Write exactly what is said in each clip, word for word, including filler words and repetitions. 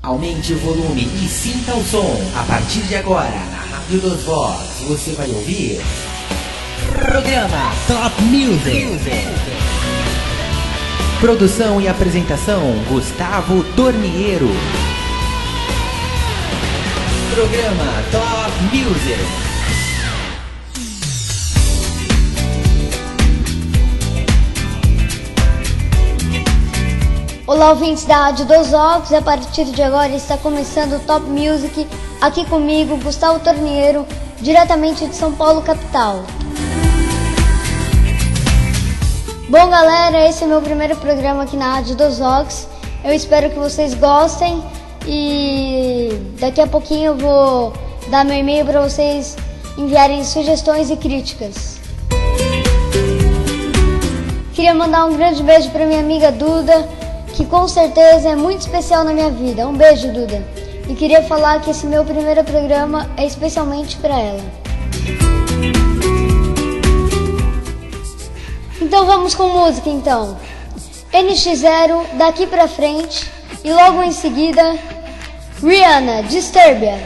Aumente o volume e sinta o som. A partir de agora, na Rádio dos Vox, você vai ouvir Programa Top Music. Produção e apresentação, Gustavo Torniero. Programa Top Music. Olá, ouvintes da Rádio dos Vox, a partir de agora está começando o Top Music, aqui comigo, Gustavo Torniero, diretamente de São Paulo, capital. Bom, galera, esse é meu primeiro programa aqui na Rádio dos Vox, eu espero que vocês gostem e daqui a pouquinho eu vou dar meu e-mail para vocês enviarem sugestões e críticas. Queria mandar um grande beijo para minha amiga Duda, que com certeza é muito especial na minha vida. Um beijo, Duda. E queria falar que esse meu primeiro programa é especialmente para ela. Então vamos com música, então. N X Zero, Daqui Pra Frente, e logo em seguida, Rihanna, Disturbia.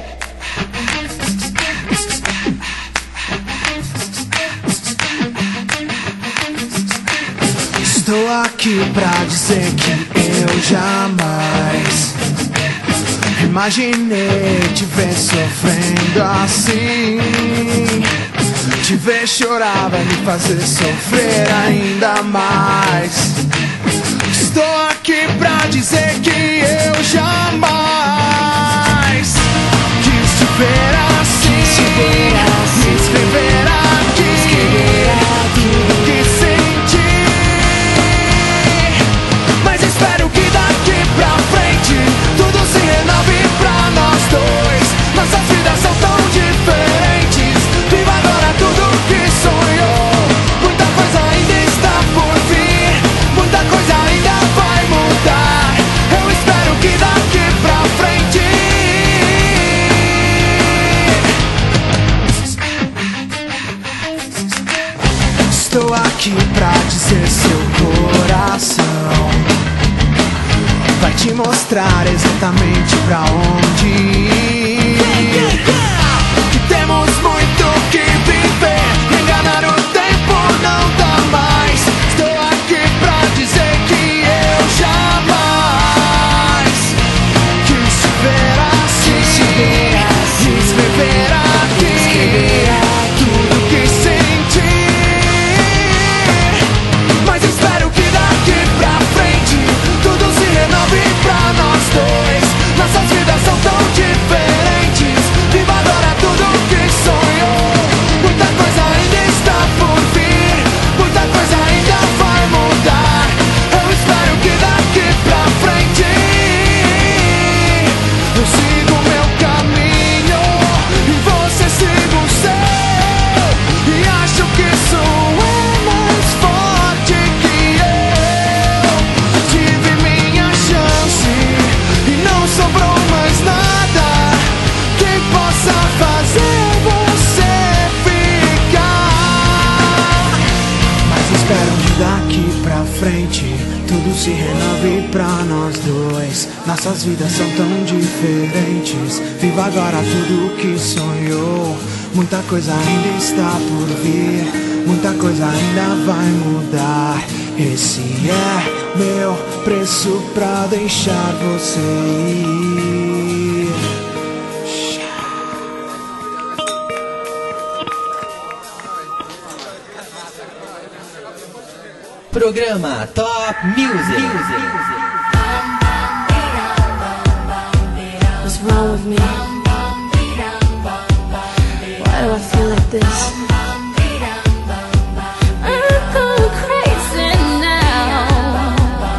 Estou aqui pra dizer que eu jamais imaginei te ver sofrendo assim. Te ver chorar vai me fazer sofrer ainda mais. Estou aqui pra dizer que eu jamais quis te ver assim, quis te ver assim, escrever aqui, escrever aqui que senti. Mas espero que daqui pra frente tudo se renove pra nós dois. Nossas vidas são tão diferentes. Viva agora tudo que sonhou. Muita coisa ainda está por vir. Muita coisa ainda vai mudar. Eu espero que daqui pra frente estou aqui pra dizer seu coração vai te mostrar exatamente pra onde ir. Que temos muito que viver. Enganar o tempo não dá mais. Estou aqui pra dizer que eu jamais quis te ver assim, quis te ver assim, escrever aqui, escrever aqui tudo que senti. Mas espero que daqui pra frente tudo se renove pra nós dois. Nossas vidas são tão diferentes. Viva agora tudo que sonhou. Muita coisa ainda está por vir. Muita coisa ainda vai mudar. Eu espero que daqui pra frente eu sigo o meu caminho e você siga o seu. E acho que isso é mais forte que eu. Tive minha chance e não sobrou mais nada que possa fazer você ficar. Mas espero que daqui pra frente tudo se renove pra nós dois. Nossas vidas são tão diferentes. Viva agora tudo que sonhou. Muita coisa ainda está por vir. Muita coisa ainda vai mudar. Esse é meu preço pra deixar você ir. Programa Top Music. What's wrong with me? Why do I feel like this? I'm going crazy now.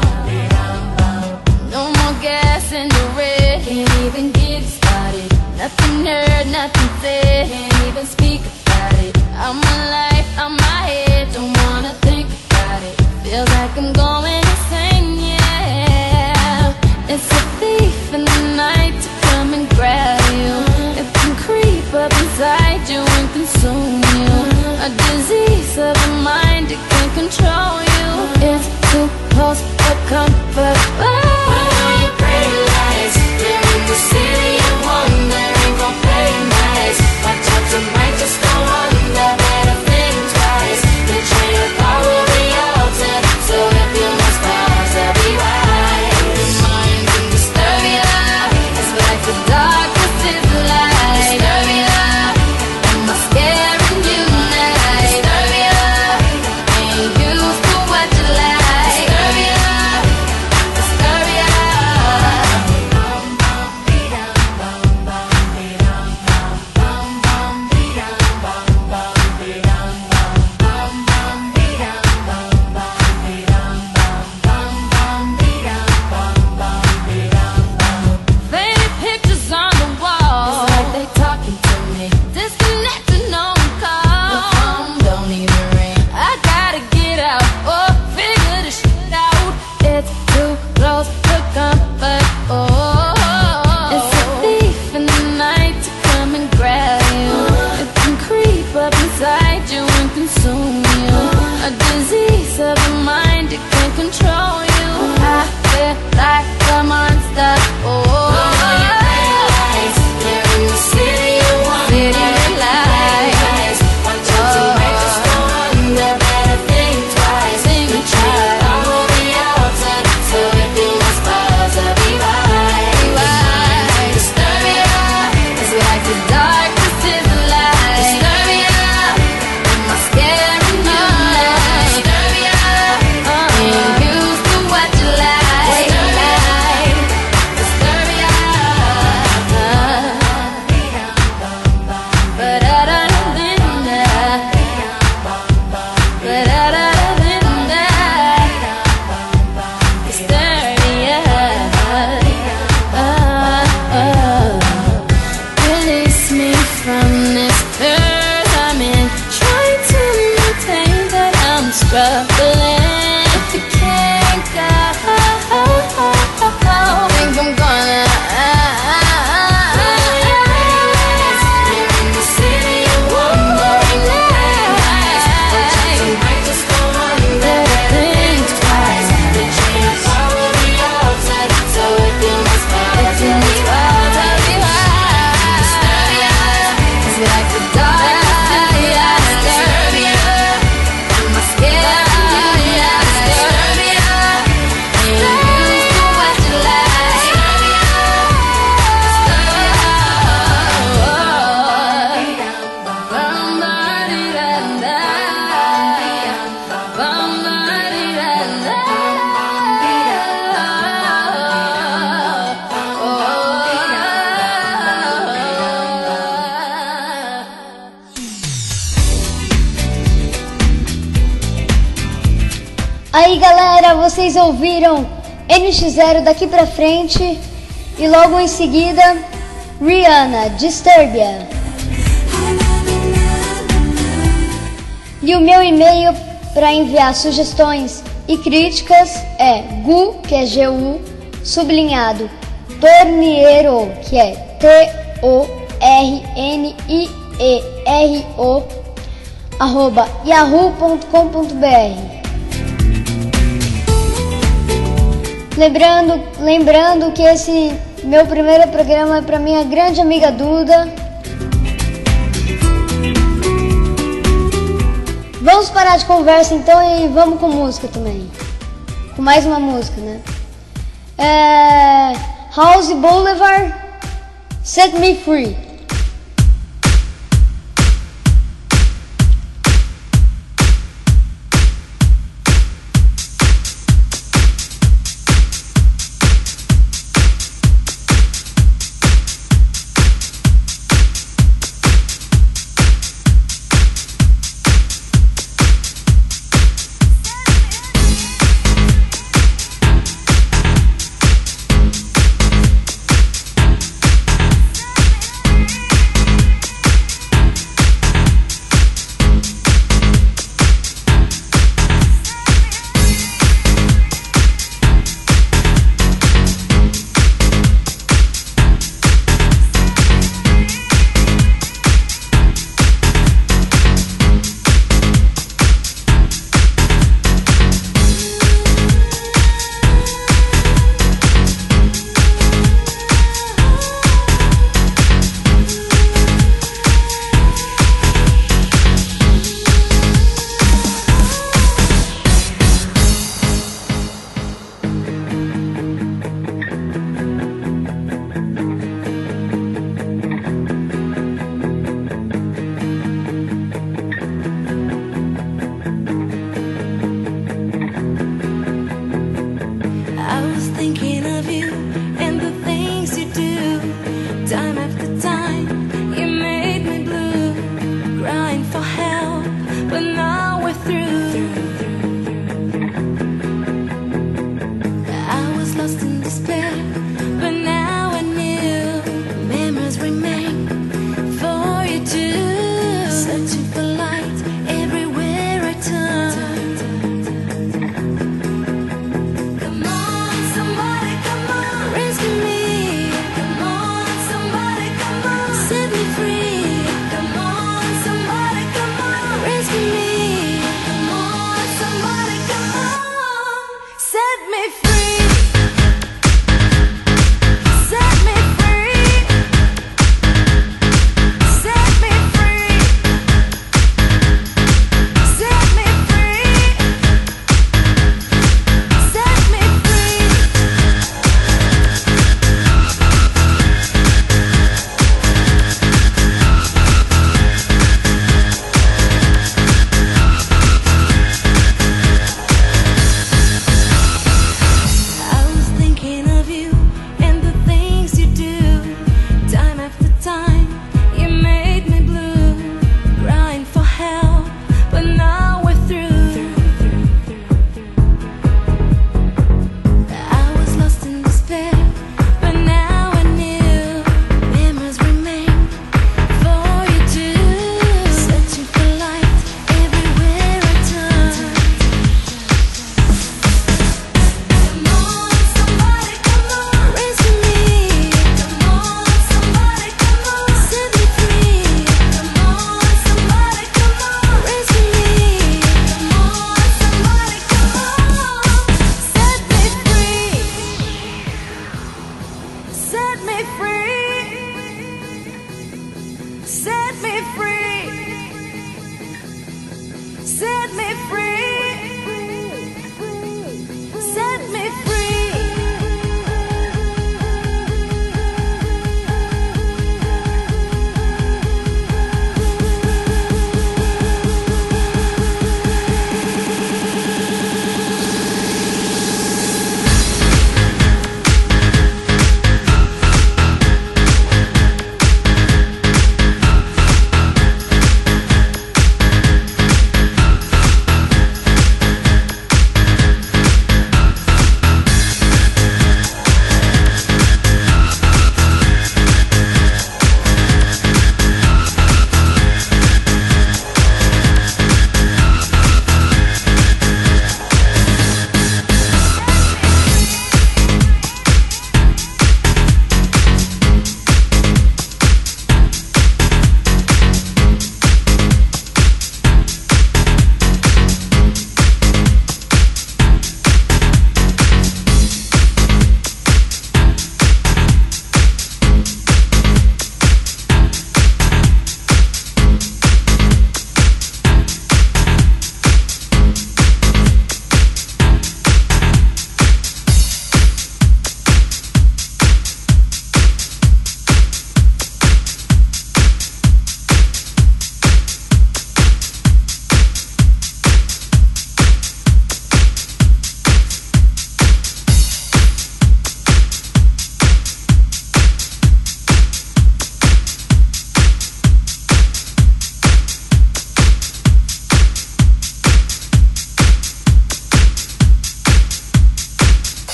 No more gas in the red. Can't even get started. Nothing heard, nothing said. Can't even speak about it. I'm alive, I'm my head. Don't wanna think about it. Feels like I'm going insane, yeah. It's a thief in the night to come and grab you. It can creep up inside you and consume you. A disease of the mind, it can control you. It's too close for comfort. Oh. Put on your pretty lights, dim galera, vocês ouviram N X zero Daqui Pra Frente e logo em seguida Rihanna, Disturbia. E o meu e-mail para enviar sugestões e críticas é gu, que é G U, sublinhado, torniero, que é T O R N I E R O, arroba yahoo ponto com ponto b r. Lembrando, lembrando que esse meu primeiro programa é para minha grande amiga Duda. Vamos parar de conversa então e vamos com música também. Com mais uma música, né? É... House Boulevard, Set Me Free.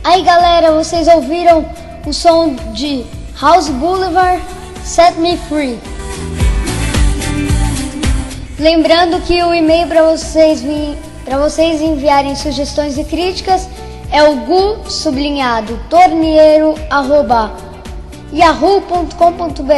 Aí galera, vocês ouviram o som de House Boulevard, Set Me Free. Lembrando que o e-mail para vocês, para vocês enviarem sugestões e críticas é o gu sublinhado torneiro arroba yahoo ponto com ponto br.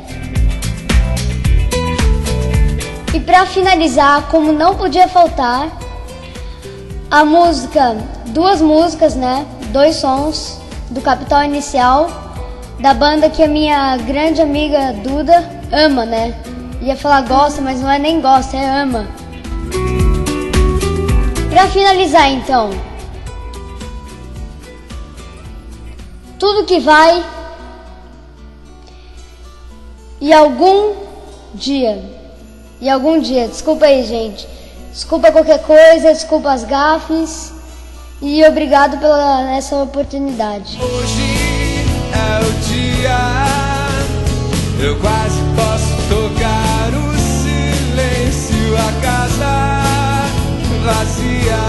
E para finalizar, como não podia faltar, a música, duas músicas, né? Dois sons do Capital Inicial, da banda que a minha grande amiga Duda ama, né? Ia falar gosta, mas não é nem gosta, é ama. Pra finalizar então, tudo que vai e algum dia, e algum dia, desculpa aí gente, desculpa qualquer coisa, desculpa as gafes e obrigado pela essa oportunidade. Hoje é o dia, eu quase posso tocar o silêncio, a casa vazia,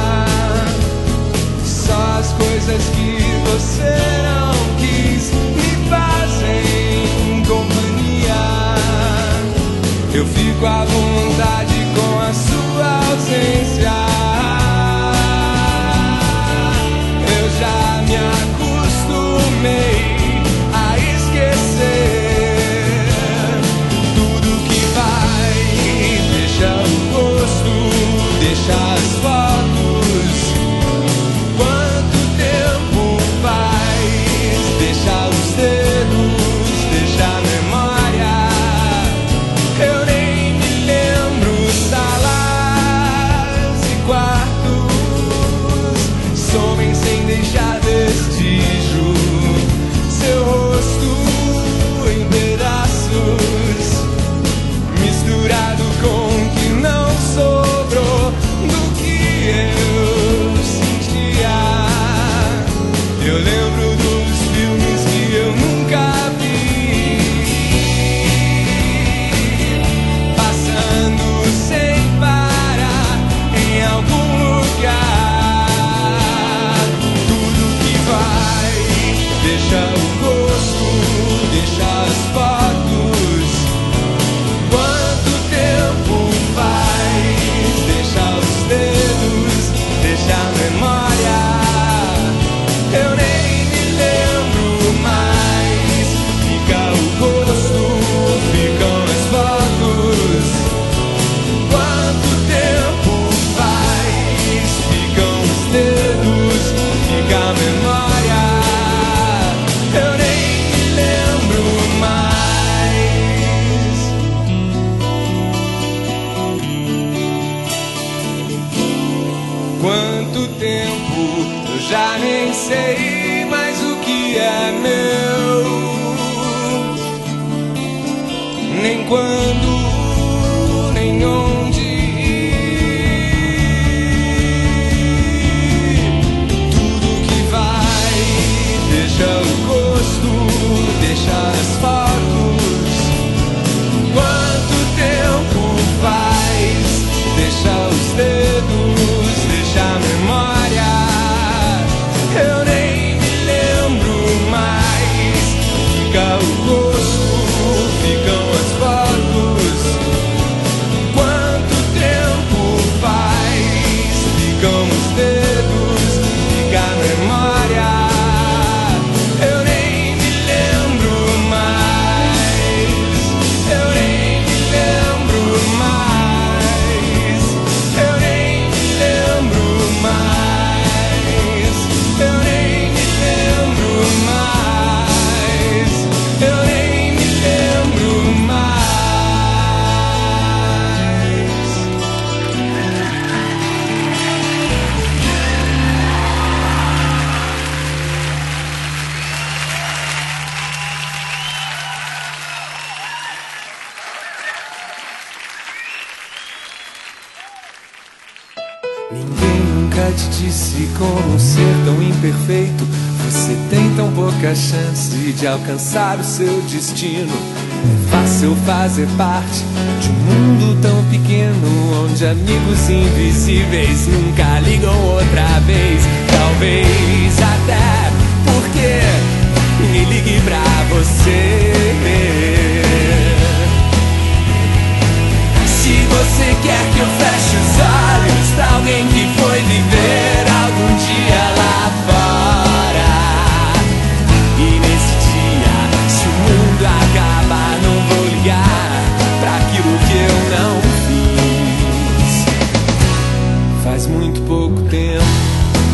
só as coisas que você não quis me fazem companhia. Eu fico à vontade com a sua ausência. Eu já me acostumei a esquecer tudo que vai. Deixa o gosto, deixa as fotos. Quanto tempo faz? Deixa os dedos, deixa a memória. Eu nem me lembro salas e quartos somem sem deixar vestígio. Seu rosto em pedaços, misturado com o que não sobrou do que eu sentia. Eu lembro dos filmes que eu nunca vi, passando sem parar em algum lugar. Tudo que vai, deixa o gosto, deixa as fotos. Quanto tempo faz? Deixa os dedos, deixa a memória. Eu nem me lembro mais. Fica o gosto, ficam as fotos. Quanto tempo faz? Ficam os dedos, fica a memória. Eu nem me lembro mais. Quanto tempo eu já nem sei mais o que é meu, nem quando, nem onde ir. Tudo que vai, deixa o gosto, deixa as fotos. Quanto tempo faz? Deixa os dedos, deixa a memória. Eu nem me lembro mais. Fica o gosto, ficam as fotos. Quanto tempo faz? Ficam os dedos, fica a memória. Eu nem me lembro mais. Eu nem me lembro mais. Eu nem me lembro mais. Eu nem me lembro mais. Eu nem me lembro mais. Ninguém nunca te disse como ser tão imperfeito. Você tem tão pouca chance de alcançar o seu destino. É fácil fazer parte de um mundo tão pequeno, onde amigos invisíveis nunca ligam outra vez. Talvez até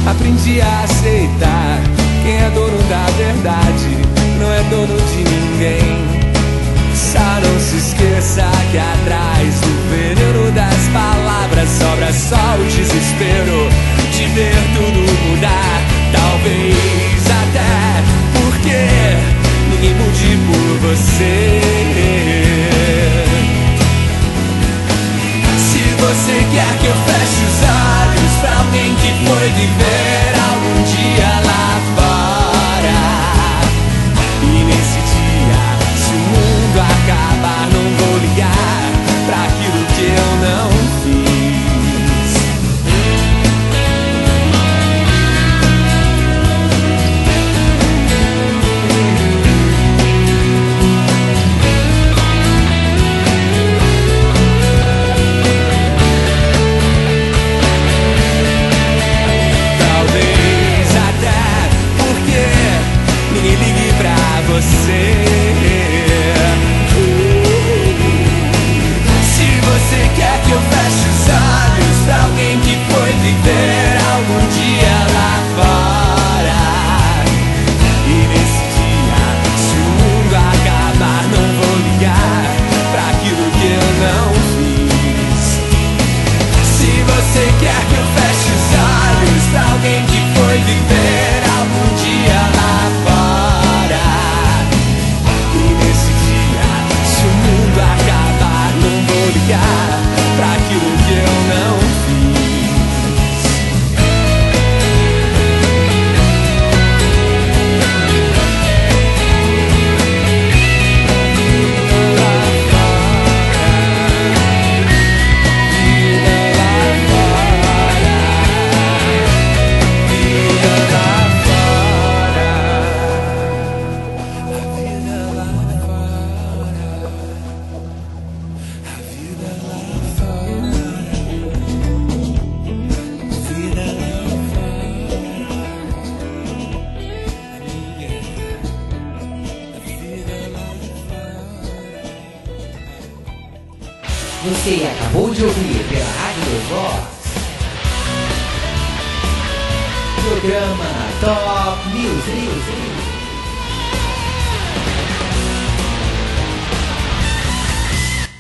aprendi a aceitar. Quem é dono da verdade não é dono de ninguém. Só não se esqueça que atrás do veneno das palavras sobra só o desespero de ver tudo mudar. Talvez até porque ninguém mude por você. Se você quer que eu feche os olhos pra alguém que foi viver algum dia lá fora, e nesse dia, se o mundo acabar, não vou ligar pra aquilo que eu não fiz. Talvez até porque ninguém ligue pra você. Você quer que eu feche os olhos pra alguém que foi viver algum dia lá fora, e nesse dia, se o mundo acabar, não vou ligar pra aquilo que eu não fiz. Se você quer que eu feche os olhos pra alguém que foi viver algum dia lá fora, e nesse dia, se o mundo acabar, não vou ligar pra aquilo que eu não fiz. Lá Você acabou de ouvir pela Rádio dos Vox, programa Top Music.